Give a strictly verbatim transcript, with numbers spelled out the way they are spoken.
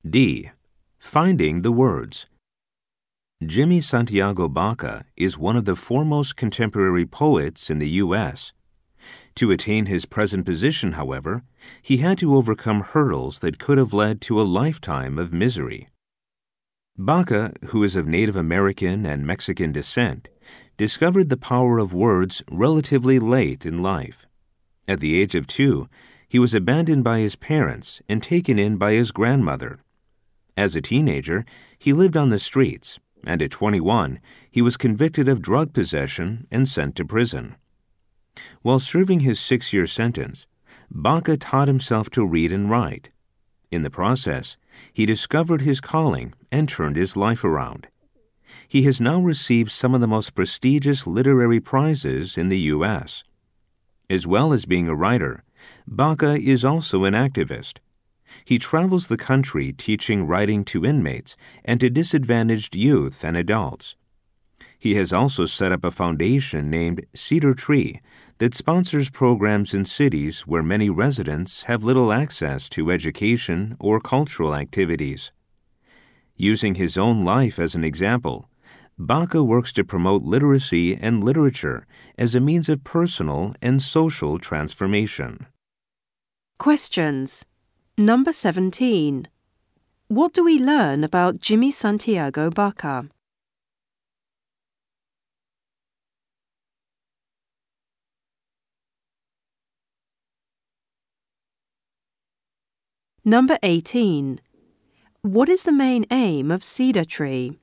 D. Finding the words. Jimmy Santiago Baca is one of the foremost contemporary poets in the U S To attain his present position, however, he had to overcome hurdles that could have led to a lifetime of misery. Baca, who is of Native American and Mexican descent, discovered the power of words relatively late in life. At the age of two, he was abandoned by his parents and taken in by his grandmother. As a teenager, he lived on the streets, and at twenty-one, he was convicted of drug possession and sent to prison. While serving his six-year sentence, Baca taught himself to read and write. In the process, he discovered his calling and turned his life around. He has now received some of the most prestigious literary prizes in the U S As well as being a writer, Baca is also an activist. He travels the country teaching writing to inmates and to disadvantaged youth and adults. He has also set up a foundation named Cedar Tree that sponsors programs in cities where many residents have little access to education or cultural activities. Using his own life as an example, Baca works to promote literacy and literature as a means of personal and social transformation. Questions. Number seventeen. What do we learn about Jimmy Santiago Baca? Number eighteen. What is the main aim of Cedar Tree?